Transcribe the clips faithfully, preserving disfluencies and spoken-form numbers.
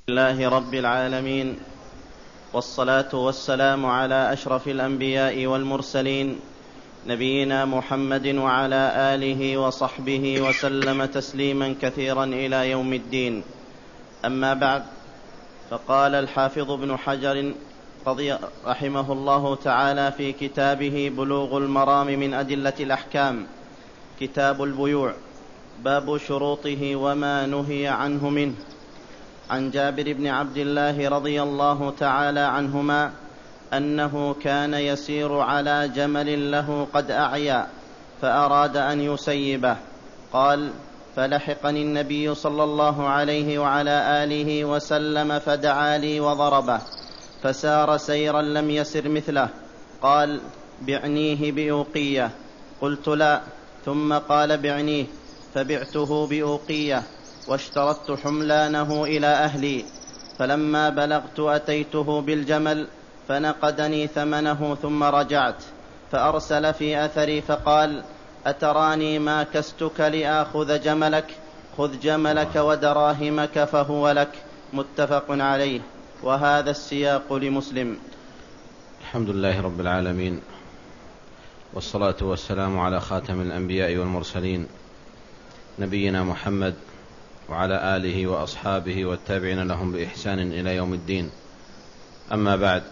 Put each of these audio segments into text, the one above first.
لله رب العالمين، والصلاة والسلام على أشرف الأنبياء والمرسلين، نبينا محمد وعلى آله وصحبه وسلم تسليما كثيرا إلى يوم الدين. أما بعد، فقال الحافظ ابن حجر رحمه الله تعالى في كتابه بلوغ المرام من أدلة الأحكام، كتاب البيوع، باب شروطه وما نهي عنه منه. عن جابر بن عبد الله رضي الله تعالى عنهما أنه كان يسير على جمل له قد أعيا فأراد أن يسيبه، قال: فلحقني النبي صلى الله عليه وعلى آله وسلم فدعا لي وضربه، فسار سيرا لم يسر مثله. قال: بعنيه بأوقية. قلت: لا. ثم قال: بعنيه، فبعته بأوقية، واشترطت حملانه إلى أهلي، فلما بلغت أتيته بالجمل فنقدني ثمنه ثم رجعت، فأرسل في أثري فقال: أتراني ما كستك لآخذ جملك؟ خذ جملك ودراهمك فهو لك. متفق عليه. وهذا السياق لمسلم. الحمد لله رب العالمين، والصلاة والسلام على خاتم الأنبياء والمرسلين، نبينا محمد وعلى آله وأصحابه والتابعين لهم بإحسان إلى يوم الدين. أما بعد،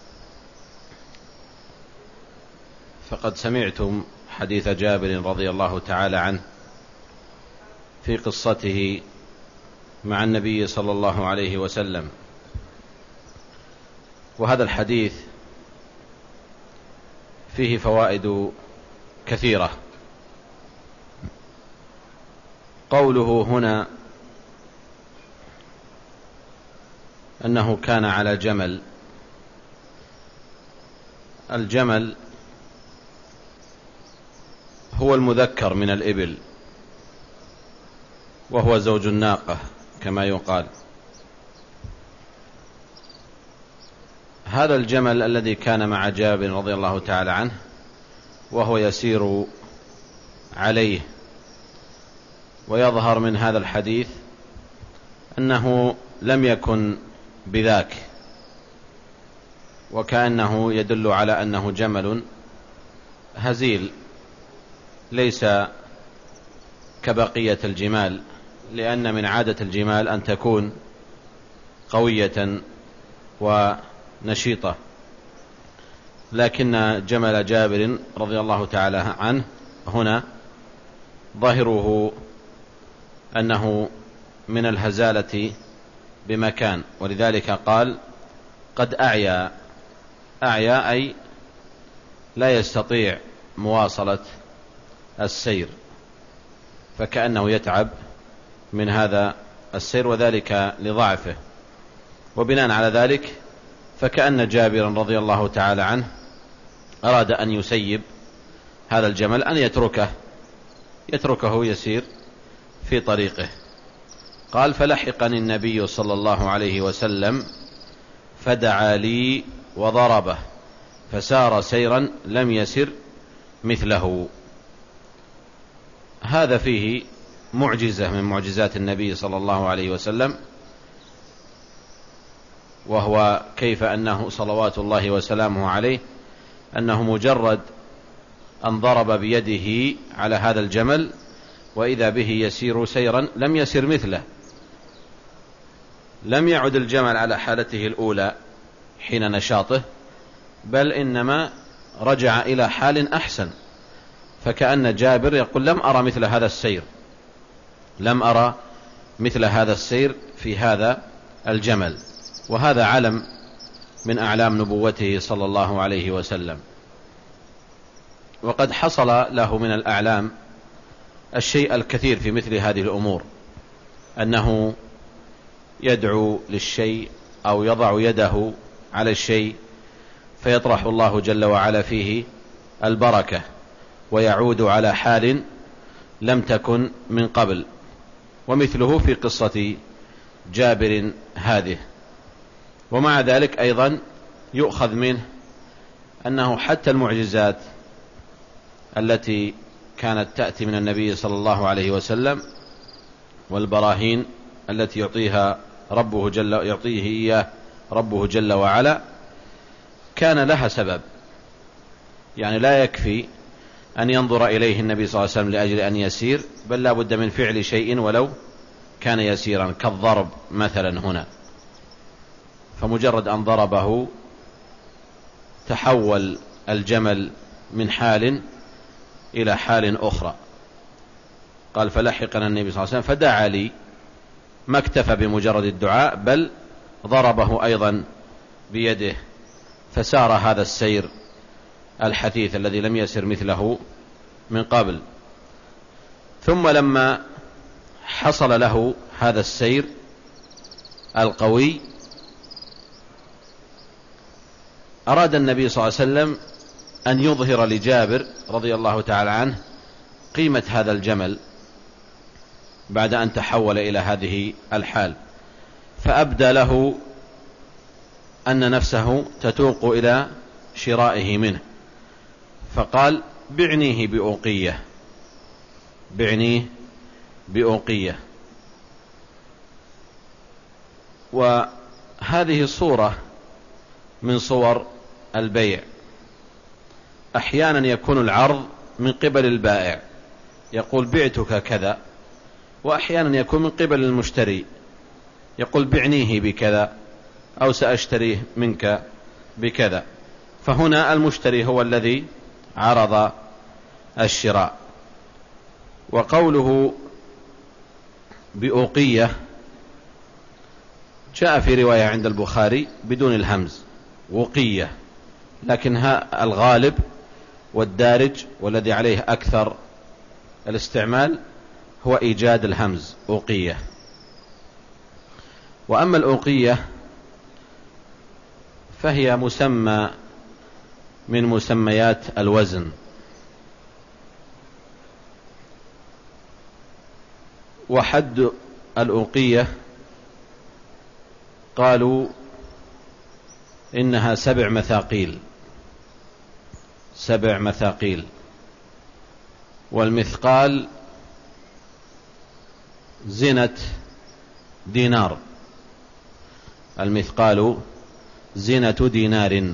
فقد سمعتم حديث جابر رضي الله تعالى عنه في قصته مع النبي صلى الله عليه وسلم، وهذا الحديث فيه فوائد كثيرة. قوله هنا أنه كان على جمل، الجمل هو المذكر من الإبل، وهو زوج الناقة كما يقال. هذا الجمل الذي كان مع جابر رضي الله تعالى عنه وهو يسير عليه، ويظهر من هذا الحديث أنه لم يكن بذاك، وكأنه يدل على أنه جمل هزيل ليس كبقية الجمال، لأن من عادة الجمال أن تكون قوية ونشيطة، لكن جمل جابر رضي الله تعالى عنه هنا ظاهره أنه من الهزالة بمكان، ولذلك قال: قد أعيا. أعيا أي لا يستطيع مواصلة السير، فكأنه يتعب من هذا السير، وذلك لضعفه. وبناء على ذلك فكأن جابرا رضي الله تعالى عنه أراد أن يسيب هذا الجمل، أن يتركه يتركه يسير في طريقه. قال: فلحقني النبي صلى الله عليه وسلم فدعا لي وضربه، فسار سيرا لم يسر مثله. هذا فيه معجزة من معجزات النبي صلى الله عليه وسلم، وهو كيف أنه صلوات الله وسلامه عليه أنه مجرد أن ضرب بيده على هذا الجمل وإذا به يسير سيرا لم يسر مثله. لم يعد الجمل على حالته الأولى حين نشاطه، بل إنما رجع إلى حال أحسن. فكأن جابر يقول: لم أرى مثل هذا السير، لم أرى مثل هذا السير في هذا الجمل. وهذا علم من أعلام نبوته صلى الله عليه وسلم. وقد حصل له من الأعلام الشيء الكثير في مثل هذه الأمور، أنه يدعو للشيء أو يضع يده على الشيء فيطرح الله جل وعلا فيه البركة، ويعود على حال لم تكن من قبل. ومثله في قصة جابر هذه. ومع ذلك أيضا يؤخذ منه أنه حتى المعجزات التي كانت تأتي من النبي صلى الله عليه وسلم والبراهين التي يعطيها ربه جل يعطيه إياه ربه جل وعلا كان لها سبب، يعني لا يكفي أن ينظر إليه النبي صلى الله عليه وسلم لأجل أن يسير، بل لا بد من فعل شيء ولو كان يسيرا كالضرب مثلا هنا، فمجرد أن ضربه تحول الجمل من حال إلى حال أخرى. قال فلحقنا النبي صلى الله عليه وسلم فدعا لي، ما اكتفى بمجرد الدعاء بل ضربه أيضا بيده، فسار هذا السير الحثيث الذي لم يسر مثله من قبل. ثم لما حصل له هذا السير القوي أراد النبي صلى الله عليه وسلم أن يظهر لجابر رضي الله تعالى عنه قيمة هذا الجمل بعد أن تحول إلى هذه الحال، فأبدى له أن نفسه تتوق إلى شرائه منه، فقال بعنيه بأوقية، بعنيه بأوقية. وهذه صورة من صور البيع، أحيانا يكون العرض من قبل البائع يقول بعتك كذا، وأحيانا يكون من قبل المشتري يقول بعنيه بكذا أو سأشتريه منك بكذا، فهنا المشتري هو الذي عرض الشراء. وقوله بأوقية جاء في رواية عند البخاري بدون الهمز وقية، لكن ها الغالب والدارج والذي عليه أكثر الاستعمال هو إيجاد الهمز أوقية. وأما الأوقية فهي مسمى من مسميات الوزن، وحد الأوقية قالوا إنها سبع مثاقيل، سبع مثاقيل. والمثقال زنة دينار، المثقال زنة دينار،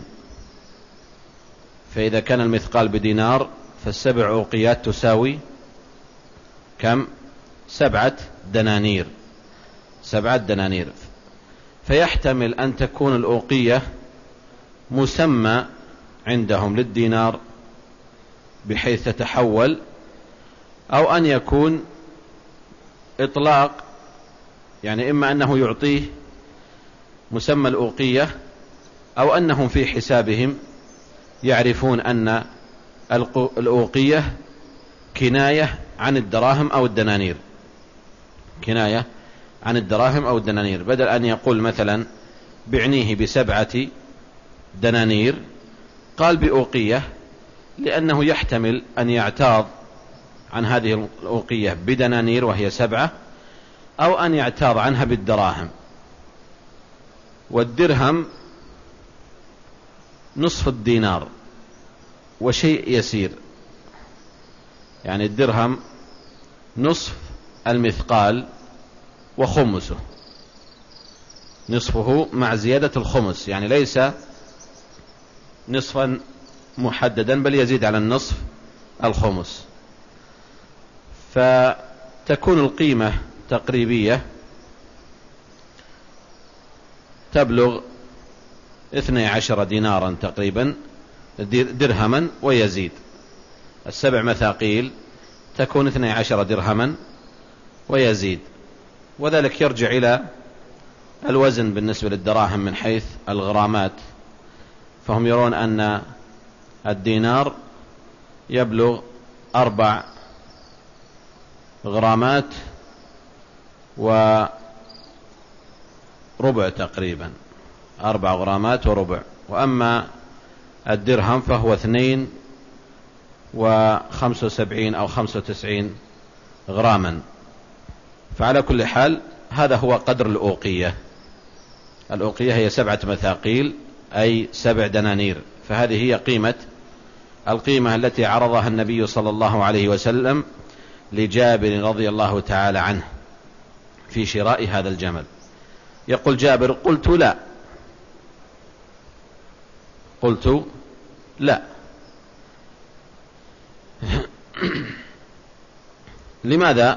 فإذا كان المثقال بدينار فالسبع أوقيات تساوي كم؟ سبعة دنانير، سبعة دنانير. فيحتمل أن تكون الأوقية مسمى عندهم للدينار بحيث تتحول، أو أن يكون إطلاق، يعني إما أنه يعطيه مسمى الأوقية أو أنهم في حسابهم يعرفون أن الأوقية كناية عن الدراهم أو الدنانير، كناية عن الدراهم أو الدنانير، بدل أن يقول مثلا بعنيه بسبعة دنانير قال بأوقية، لأنه يحتمل أن يعتاض عن هذه الأوقية بدنانير وهي سبعة، أو أن يعتاض عنها بالدراهم. والدرهم نصف الدينار وشيء يسير، يعني الدرهم نصف المثقال وخمسه، نصفه مع زيادة الخمس، يعني ليس نصفا محددا بل يزيد على النصف الخمس. فتكون القيمة تقريبية تبلغ اثني عشر دينارا تقريبا درهما ويزيد، السبع مثاقيل تكون اثني عشر درهما ويزيد، وذلك يرجع إلى الوزن بالنسبة للدراهم من حيث الغرامات، فهم يرون أن الدينار يبلغ أربع غرامات وربع تقريبا، أربع غرامات وربع. وأما الدرهم فهو اثنين وخمسة وسبعين أو خمسة وتسعين غراما. فعلى كل حال هذا هو قدر الأوقية. الأوقية هي سبعة مثاقيل أي سبع دنانير، فهذه هي قيمة القيمة التي عرضها النبي صلى الله عليه وسلم لجابر رضي الله تعالى عنه في شراء هذا الجمل. يقول جابر قلت لا قلت لا لماذا؟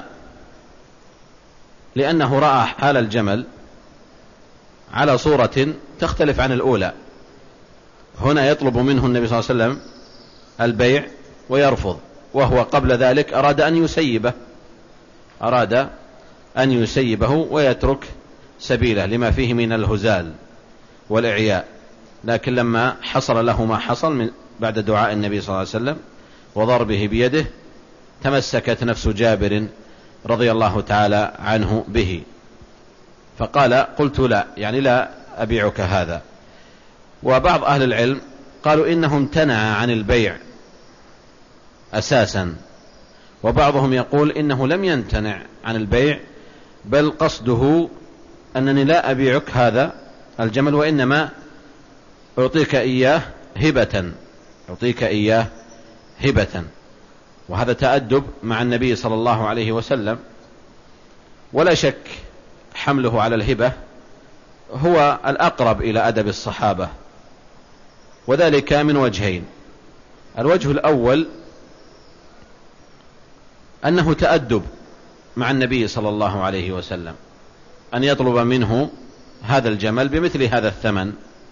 لأنه رأى حال الجمل على صورة تختلف عن الأولى. هنا يطلب منه النبي صلى الله عليه وسلم البيع ويرفض، وهو قبل ذلك أراد أن يسيبه أراد أن يسيبه ويترك سبيله لما فيه من الهزال والإعياء، لكن لما حصل له ما حصل من بعد دعاء النبي صلى الله عليه وسلم وضربه بيده تمسكت نفس جابر رضي الله تعالى عنه به، فقال قلت لا، يعني لا أبيعك هذا. وبعض أهل العلم قالوا إنه امتنع عن البيع أساسا، وبعضهم يقول إنه لم يمتنع عن البيع، بل قصده أنني لا أبيعك هذا الجمل، وإنما أعطيك إياه هبة أعطيك إياه هبة وهذا تأدب مع النبي صلى الله عليه وسلم. ولا شك حمله على الهبة هو الأقرب إلى أدب الصحابة، وذلك من وجهين. الوجه الأول أنه تأدب مع النبي صلى الله عليه وسلم أن يطلب منه هذا الجمل بمثل هذا الثمن،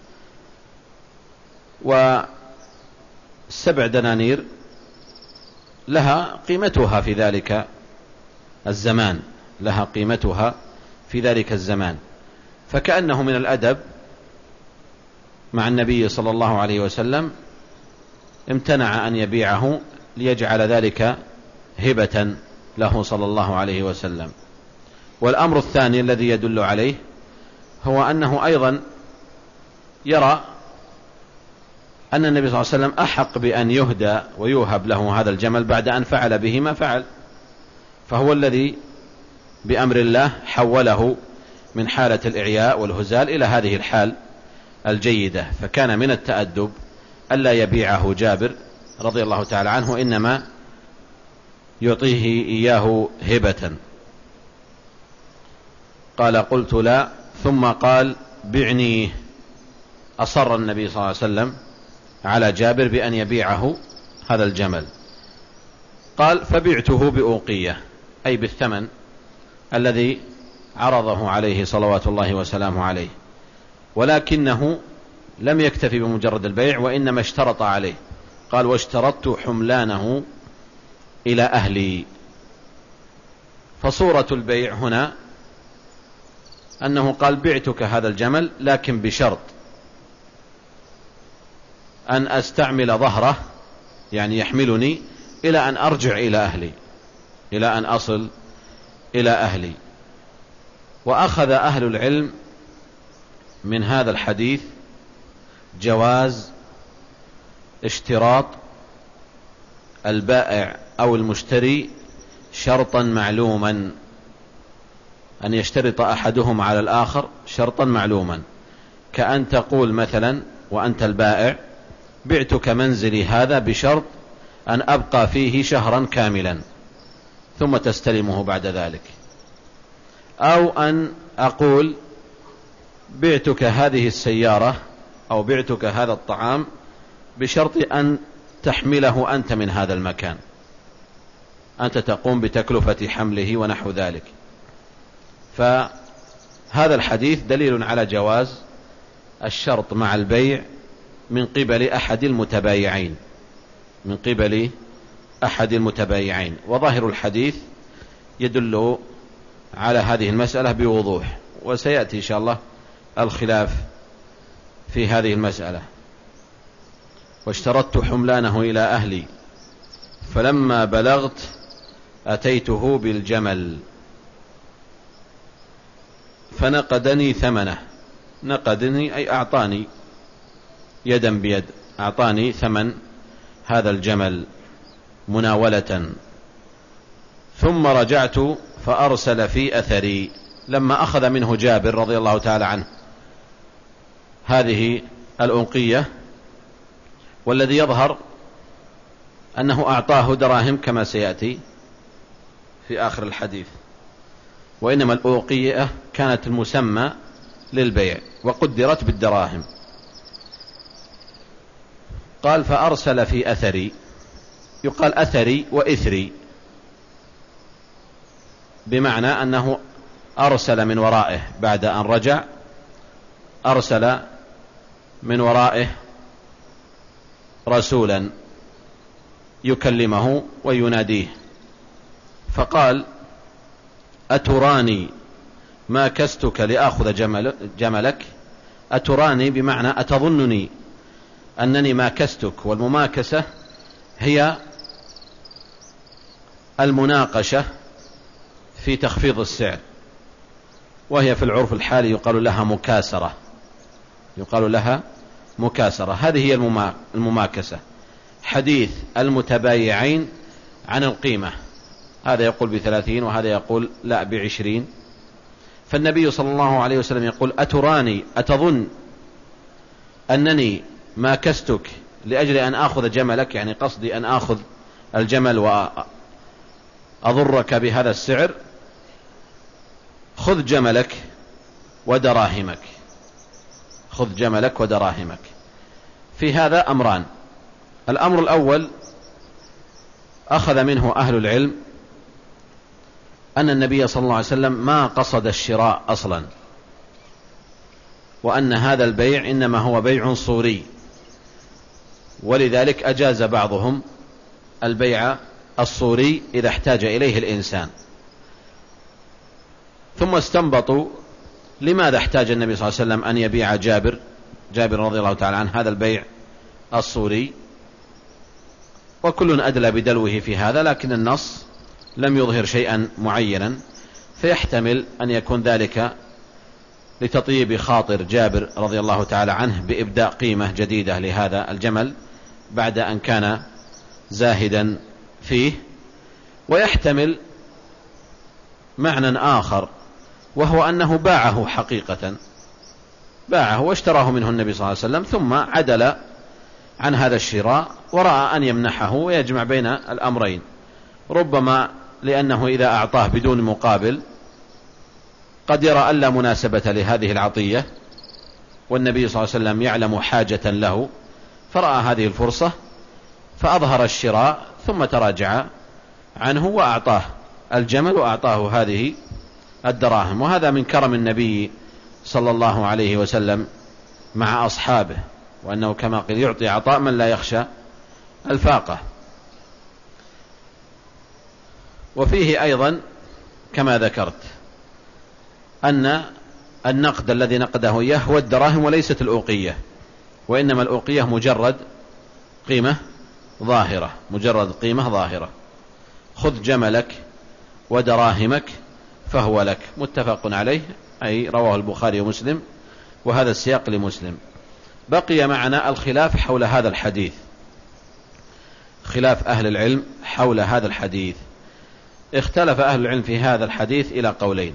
والسبع دنانير لها قيمتها في ذلك الزمان لها قيمتها في ذلك الزمان فكأنه من الأدب مع النبي صلى الله عليه وسلم امتنع أن يبيعه ليجعل ذلك هبة له صلى الله عليه وسلم. والأمر الثاني الذي يدل عليه هو أنه أيضا يرى أن النبي صلى الله عليه وسلم أحق بأن يهدى ويوهب له هذا الجمل بعد أن فعل به ما فعل، فهو الذي بأمر الله حوله من حالة الإعياء والهزال إلى هذه الحال الجيدة، فكان من التأدب ألا يبيعه جابر رضي الله تعالى عنه، إنما يعطيه إياه هبة. قال قلت لا، ثم قال بعني. أصر النبي صلى الله عليه وسلم على جابر بأن يبيعه هذا الجمل. قال فبعته بأوقية، أي بالثمن الذي عرضه عليه صلوات الله وسلامه عليه، ولكنه لم يكتفي بمجرد البيع وإنما اشترط عليه، قال واشترطت حملانه إلى أهلي. فصورة البيع هنا أنه قال بعتك هذا الجمل لكن بشرط أن أستعمل ظهره، يعني يحملني إلى أن أرجع إلى أهلي إلى أن أصل إلى أهلي. وأخذ أهل العلم من هذا الحديث جواز اشتراط البائع أو المشتري شرطا معلوما، أن يشترط أحدهم على الآخر شرطا معلوما، كأن تقول مثلا وأنت البائع بعتك منزلي هذا بشرط أن أبقى فيه شهرا كاملا ثم تستلمه بعد ذلك، أو أن أقول بعتك هذه السيارة أو بعتك هذا الطعام بشرط أن تحمله أنت من هذا المكان، أنت تقوم بتكلفة حمله ونحو ذلك. فهذا الحديث دليل على جواز الشرط مع البيع من قبل أحد المتبايعين من قبل أحد المتبايعين وظاهر الحديث يدل على هذه المسألة بوضوح، وسيأتي إن شاء الله الخلاف في هذه المسألة. واشترطت حملانه إلى أهلي فلما بلغت أتيته بالجمل فنقدني ثمنه. نقدني أي أعطاني يدا بيد، أعطاني ثمن هذا الجمل مناولة. ثم رجعت فأرسل في أثري، لما أخذ منه جابر رضي الله تعالى عنه هذه الأنقية، والذي يظهر أنه أعطاه دراهم كما سيأتي في آخر الحديث، وإنما الأوقية كانت المسمى للبيع وقدرت بالدراهم. قال فأرسل في أثري، يقال أثري وإثري، بمعنى أنه أرسل من ورائه بعد أن رجع، أرسل من ورائه رسولا يكلمه ويناديه، فقال أتراني ما كستك لآخذ جمل جملك. أتراني بمعنى أتظنني أنني ما كستك، والمماكسة هي المناقشة في تخفيض السعر، وهي في العرف الحالي يقال لها مكاسرة، يقال لها مكاسرة. هذه هي المماكسة، حديث المتبايعين عن القيمة، هذا يقول بثلاثين وهذا يقول لا بعشرين. فالنبي صلى الله عليه وسلم يقول أتراني أتظن أنني ما كستك لأجل أن آخذ جملك، يعني قصدي أن آخذ الجمل وأضرك بهذا السعر، خذ جملك ودراهمك، خذ جملك ودراهمك. في هذا أمران. الأمر الأول أخذ منه أهل العلم أن النبي صلى الله عليه وسلم ما قصد الشراء أصلا، وأن هذا البيع إنما هو بيع صوري، ولذلك أجاز بعضهم البيع الصوري إذا احتاج إليه الإنسان. ثم استنبطوا لماذا احتاج النبي صلى الله عليه وسلم أن يبيع جابر جابر رضي الله تعالى عنه هذا البيع الصوري، وكل أدلى بدلوه في هذا، لكن النص لم يظهر شيئا معينا، فيحتمل أن يكون ذلك لتطيب خاطر جابر رضي الله تعالى عنه بإبداء قيمة جديدة لهذا الجمل بعد أن كان زاهدا فيه. ويحتمل معنى آخر، وهو أنه باعه حقيقة، باعه واشتراه منه النبي صلى الله عليه وسلم، ثم عدل عن هذا الشراء ورأى أن يمنحه ويجمع بين الأمرين، ربما لأنه إذا أعطاه بدون مقابل قد يرى أن لا مناسبة لهذه العطية، والنبي صلى الله عليه وسلم يعلم حاجة له، فرأى هذه الفرصة فأظهر الشراء، ثم تراجع عنه وأعطاه الجمل وأعطاه هذه الدراهم. وهذا من كرم النبي صلى الله عليه وسلم مع أصحابه، وأنه كما قيل يعطي عطاء من لا يخشى الفاقة. وفيه أيضا كما ذكرت أن النقد الذي نقده إياه هو الدراهم وليست الأوقية، وإنما الأوقية مجرد قيمة ظاهرة، مجرد قيمة ظاهرة. خذ جملك ودراهمك فهو لك، متفق عليه، أي رواه البخاري ومسلم، وهذا السياق لمسلم. بقي معنا الخلاف حول هذا الحديث، خلاف أهل العلم حول هذا الحديث. اختلف أهل العلم في هذا الحديث إلى قولين،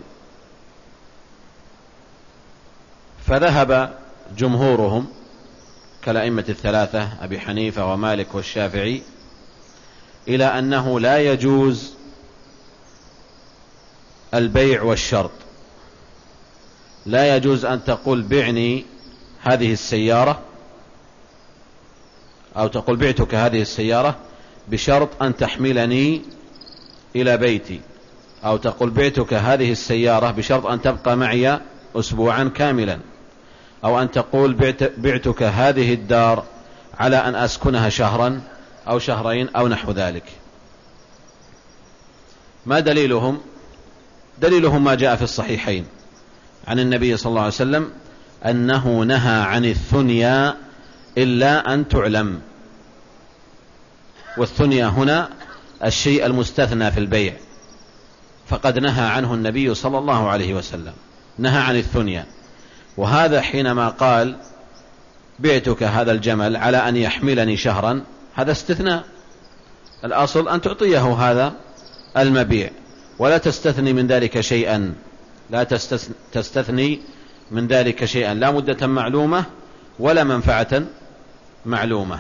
فذهب جمهورهم كالأئمة الثلاثة أبي حنيفة ومالك والشافعي إلى أنه لا يجوز البيع والشرط، لا يجوز أن تقول بعني هذه السيارة، أو تقول بعتك هذه السيارة بشرط أن تحملني إلى بيتي، أو تقول بعتك هذه السيارة بشرط أن تبقى معي أسبوعا كاملا، أو أن تقول بعتك هذه الدار على أن أسكنها شهرا أو شهرين أو نحو ذلك. ما دليلهم؟ دليلهم ما جاء في الصحيحين عن النبي صلى الله عليه وسلم أنه نهى عن الثنيا إلا أن تعلم، والثنيا هنا الشيء المستثنى في البيع، فقد نهى عنه النبي صلى الله عليه وسلم، نهى عن الثنيا. وهذا حينما قال بعتك هذا الجمل على أن يحملني شهرا، هذا استثناء، الأصل أن تعطيه هذا المبيع ولا تستثني من ذلك شيئا، لا تستثني من ذلك شيئا، لا مدة معلومة ولا منفعة معلومة.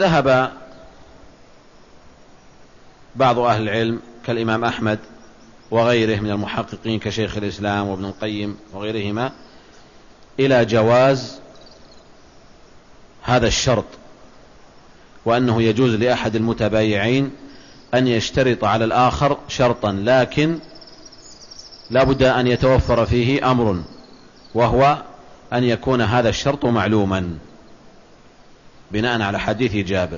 وذهب بعض أهل العلم كالإمام أحمد وغيره من المحققين كشيخ الإسلام وابن القيم وغيرهما إلى جواز هذا الشرط، وأنه يجوز لأحد المتبايعين أن يشترط على الآخر شرطا، لكن لا بد أن يتوفر فيه أمر، وهو أن يكون هذا الشرط معلوما بناء على حديث جابر.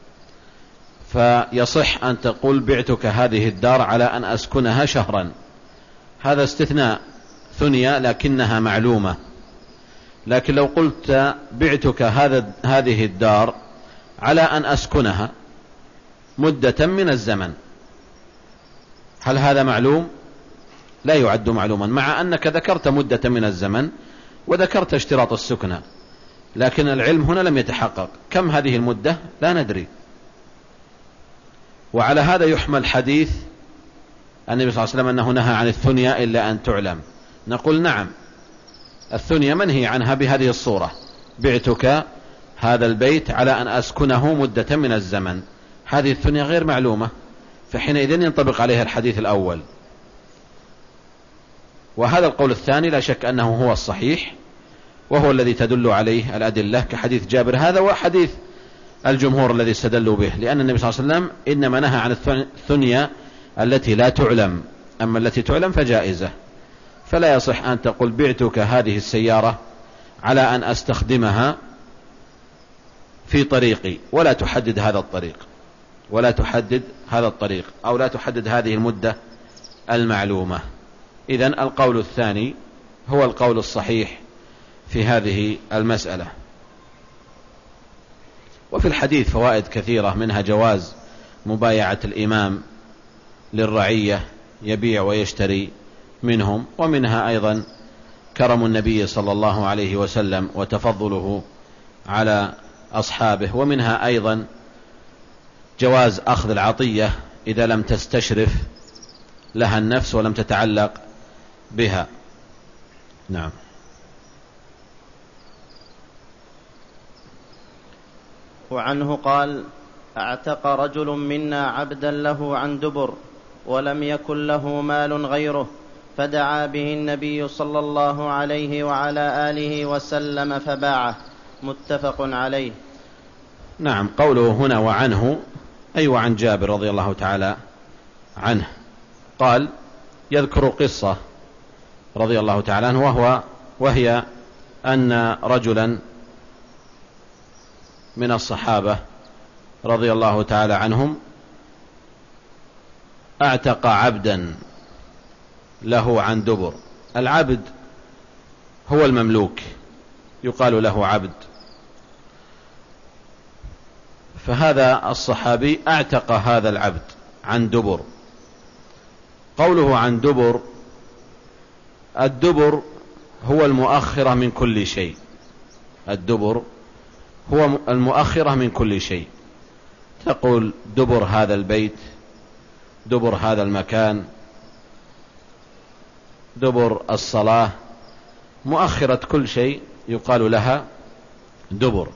فيصح أن تقول بعتك هذه الدار على أن أسكنها شهرا، هذا استثناء ثنيا لكنها معلومة. لكن لو قلت بعتك هذا هذه الدار على أن أسكنها مدة من الزمن، هل هذا معلوم؟ لا يعد معلوما، مع أنك ذكرت مدة من الزمن وذكرت اشتراط السكنة، لكن العلم هنا لم يتحقق. كم هذه المدة؟ لا ندري. وعلى هذا يحمل حديث النبي صلى الله عليه وسلم أنه نهى عن الثنيا إلا أن تعلم. نقول نعم، الثنيا منهي عنها بهذه الصورة: بعتك هذا البيت على أن أسكنه مدة من الزمن، هذه الثنيا غير معلومة، فحينئذ ينطبق عليها الحديث الأول. وهذا القول الثاني لا شك أنه هو الصحيح، وهو الذي تدل عليه الأدلة كحديث جابر هذا وحديث الجمهور الذي استدلوا به، لأن النبي صلى الله عليه وسلم إنما نهى عن الثنيا التي لا تعلم، أما التي تعلم فجائزة. فلا يصح أن تقول بعتك هذه السيارة على أن أستخدمها في طريقي، ولا تحدد هذا الطريق ولا تحدد هذا الطريق أو لا تحدد هذه المدة المعلومة. إذن القول الثاني هو القول الصحيح في هذه المسألة. وفي الحديث فوائد كثيرة، منها جواز مبايعة الإمام للرعية يبيع ويشتري منهم، ومنها أيضا كرم النبي صلى الله عليه وسلم وتفضله على أصحابه، ومنها أيضا جواز أخذ العطية إذا لم تستشرف لها النفس ولم تتعلق بها. نعم. وعنه قال: اعتق رجل منا عبدا له عن دبر ولم يكن له مال غيره، فدعا به النبي صلى الله عليه وعلى آله وسلم فباعه. متفق عليه. نعم. قوله هنا وعنه أي وعن جابر رضي الله تعالى عنه، قال يذكر قصة رضي الله تعالى عنه، وهو وهي أن رجلا من الصحابة رضي الله تعالى عنهم اعتق عبدا له عن دبر. العبد هو المملوك، يقال له عبد. فهذا الصحابي اعتق هذا العبد عن دبر. قوله عن دبر، الدبر هو المؤخرة من كل شيء، الدبر هو المؤخرة من كل شيء. تقول دبر هذا البيت، دبر هذا المكان، دبر الصلاة، مؤخرة كل شيء يقال لها دبر.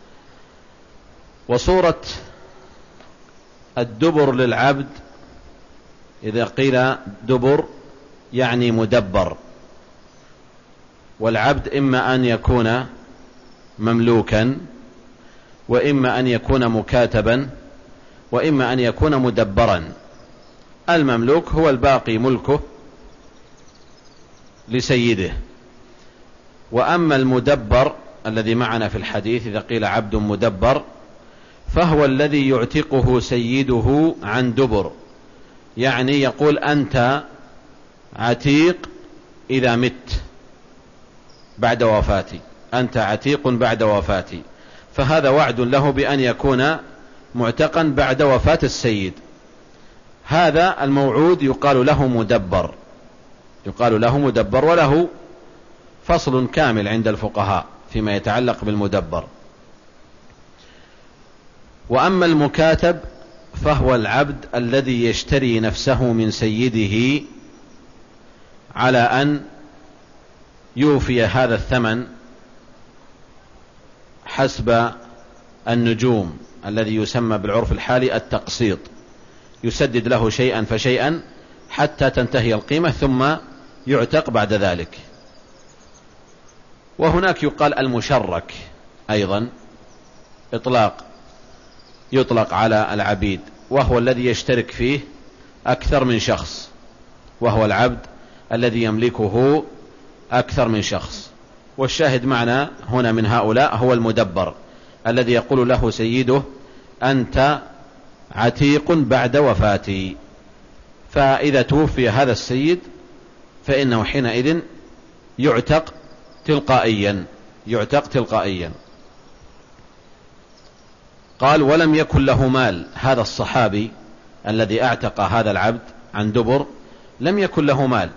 وصورة الدبر للعبد إذا قيل دبر يعني مدبر، والعبد إما أن يكون مملوكا، وإما أن يكون مكاتبا، وإما أن يكون مدبرا. المملوك هو الباقي ملكه لسيده، وأما المدبر الذي معنا في الحديث إذا قيل عبد مدبر فهو الذي يعتقه سيده عن دبر، يعني يقول أنت عتيق إذا مت بعد وفاتي، أنت عتيق بعد وفاتي. فهذا وعد له بأن يكون معتقا بعد وفاة السيد. هذا الموعود يقال له مدبر، يقال له مدبر، وله فصل كامل عند الفقهاء فيما يتعلق بالمدبر. وأما المكاتب فهو العبد الذي يشتري نفسه من سيده على أن يوفي هذا الثمن حسب النجوم الذي يسمى بالعرف الحالي التقسيط، يسدد له شيئا فشيئا حتى تنتهي القيمة ثم يعتق بعد ذلك. وهناك يقال المشرك أيضا إطلاق يطلق على العبيد، وهو الذي يشترك فيه أكثر من شخص، وهو العبد الذي يملكه أكثر من شخص. والشاهد معنا هنا من هؤلاء هو المدبر الذي يقول له سيده أنت عتيق بعد وفاتي، فإذا توفي هذا السيد فإنه حينئذ يعتق تلقائيا يعتق تلقائيا. قال ولم يكن له مال، هذا الصحابي الذي اعتق هذا العبد عن دبر لم يكن له مال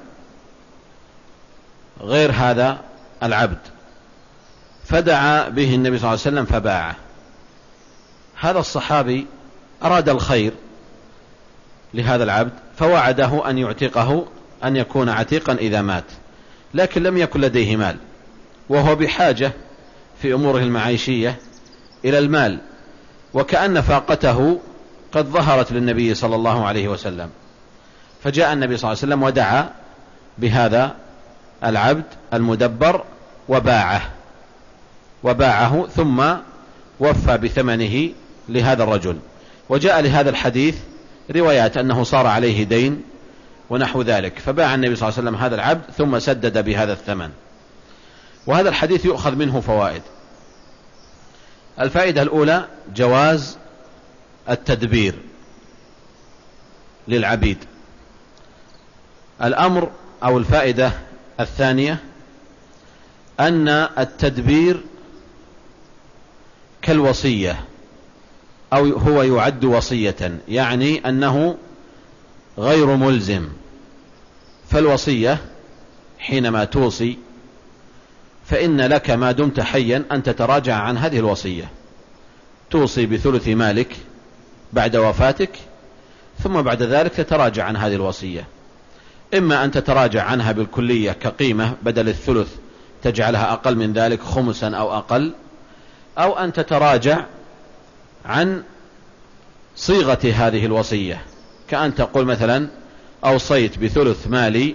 غير هذا العبد، فدعا به النبي صلى الله عليه وسلم فباعه. هذا الصحابي أراد الخير لهذا العبد فوعده أن يعتقه، أن يكون عتيقا إذا مات، لكن لم يكن لديه مال، وهو بحاجة في أموره المعيشية إلى المال، وكأن فاقته قد ظهرت للنبي صلى الله عليه وسلم، فجاء النبي صلى الله عليه وسلم ودعا بهذا العبد المدبر وباعه وباعه ثم وفى بثمنه لهذا الرجل. وجاء لهذا الحديث روايات أنه صار عليه دين ونحو ذلك، فباع النبي صلى الله عليه وسلم هذا العبد ثم سدد بهذا الثمن. وهذا الحديث يؤخذ منه فوائد. الفائدة الأولى جواز التدبير للعبيد. الأمر أو الفائدة الثانية أن التدبير كالوصية أو هو يعد وصية، يعني أنه غير ملزم. فالوصية حينما توصي فإن لك ما دمت حيا أن تتراجع عن هذه الوصية، توصي بثلث مالك بعد وفاتك ثم بعد ذلك تتراجع عن هذه الوصية، إما أن تتراجع عنها بالكلية كقيمة بدل الثلث تجعلها أقل من ذلك خمسا أو أقل، أو أن تتراجع عن صيغة هذه الوصية، كأن تقول مثلا أوصيت بثلث مالي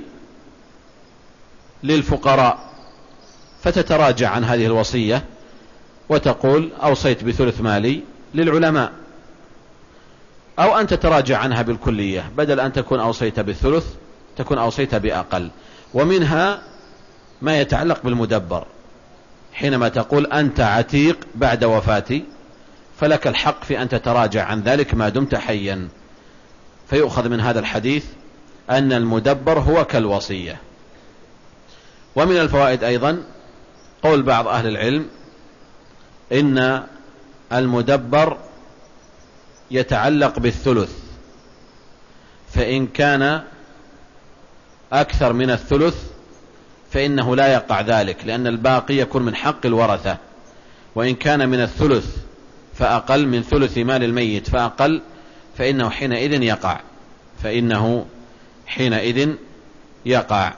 للفقراء، فتتراجع عن هذه الوصية وتقول أوصيت بثلث مالي للعلماء، أو أن تتراجع عنها بالكلية بدل أن تكون أوصيت بالثلث تكون أوصيت بأقل. ومنها ما يتعلق بالمدبر، حينما تقول أنت عتيق بعد وفاتي فلك الحق في أن تتراجع عن ذلك ما دمت حيا. فيؤخذ من هذا الحديث أن المدبر هو كالوصية. ومن الفوائد أيضا قول بعض أهل العلم إن المدبر يتعلق بالثلث، فإن كان أكثر من الثلث فإنه لا يقع ذلك، لأن الباقي يكون من حق الورثة، وإن كان من الثلث فأقل من ثلث مال الميت فأقل فإنه حينئذ يقع فإنه حينئذ يقع.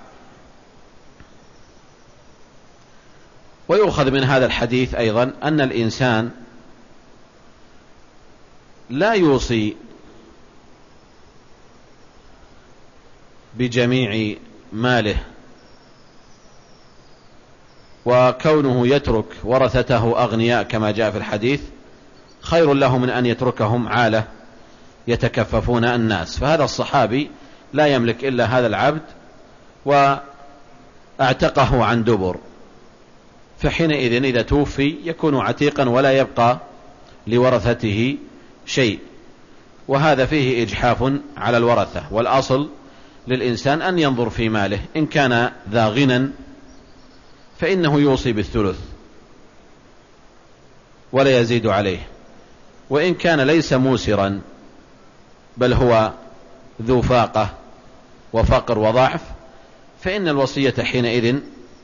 ويؤخذ من هذا الحديث أيضا أن الإنسان لا يوصي بجميع ماله، وكونه يترك ورثته أغنياء كما جاء في الحديث خير له من أن يتركهم عالة يتكففون الناس. فهذا الصحابي لا يملك إلا هذا العبد واعتقه عن دبر، فحينئذ إذا توفي يكون عتيقا ولا يبقى لورثته شيء، وهذا فيه إجحاف على الورثة. والأصل للإنسان أن ينظر في ماله، إن كان ذا غنى فإنه يوصي بالثلث ولا يزيد عليه، وإن كان ليس موسرا بل هو ذو فاقة وفقر وضعف فإن الوصية حينئذ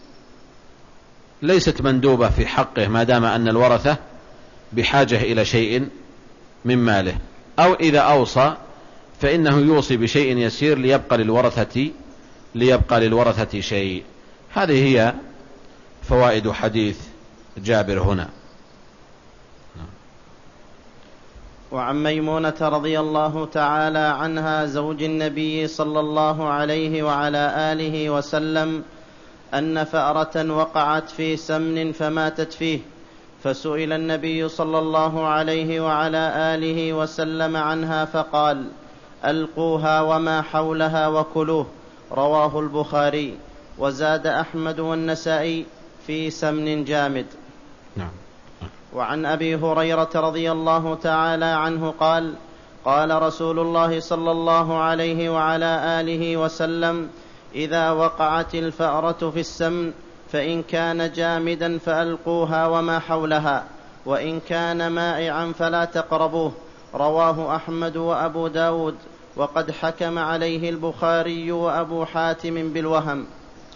ليست مندوبة في حقه ما دام أن الورثة بحاجة إلى شيء من ماله. أو إذا أوصى فإنه يوصي بشيء يسير ليبقى للورثة ليبقى للورثة شيء. هذه هي فوائد حديث جابر هنا. وعن ميمونة رضي الله تعالى عنها زوج النبي صلى الله عليه وعلى آله وسلم أن فأرة وقعت في سمن فماتت فيه، فسئل النبي صلى الله عليه وعلى آله وسلم عنها فقال: ألقوها وما حولها وكلوه. رواه البخاري. وزاد أحمد والنسائي: في سمن جامد. نعم. وعن أبي هريرة رضي الله تعالى عنه قال: قال رسول الله صلى الله عليه وعلى آله وسلم: إذا وقعت الفأرة في السمن فإن كان جامدا فألقوها وما حولها، وإن كان مائعا فلا تقربوه. رواه أحمد وأبو داود، وقد حكم عليه البخاري وأبو حاتم بالوهم.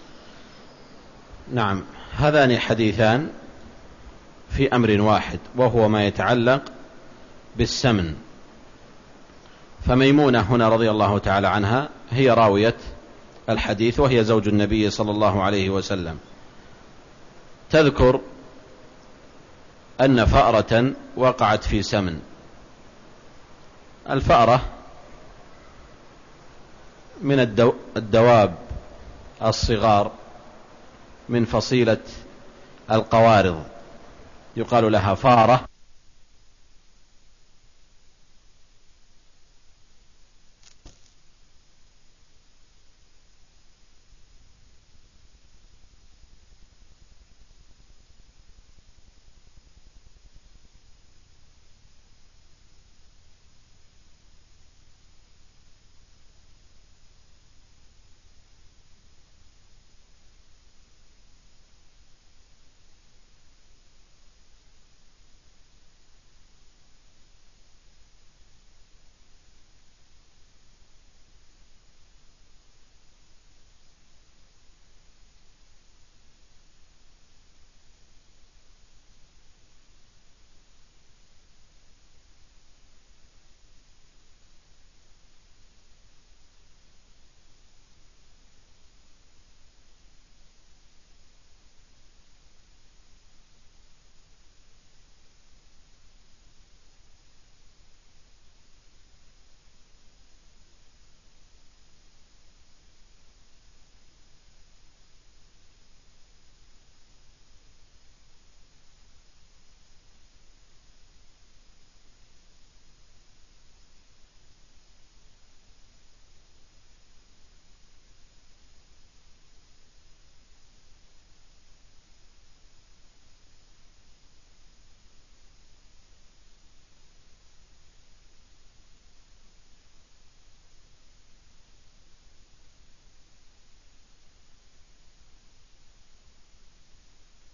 نعم، هذان حديثان في أمر واحد، وهو ما يتعلق بالسمن. فميمونة هنا رضي الله تعالى عنها هي راوية الحديث، وهي زوج النبي صلى الله عليه وسلم، تذكر أن فأرة وقعت في سمن. الفأرة من الدو الدواب الصغار من فصيلة القوارض، يقال لها فارة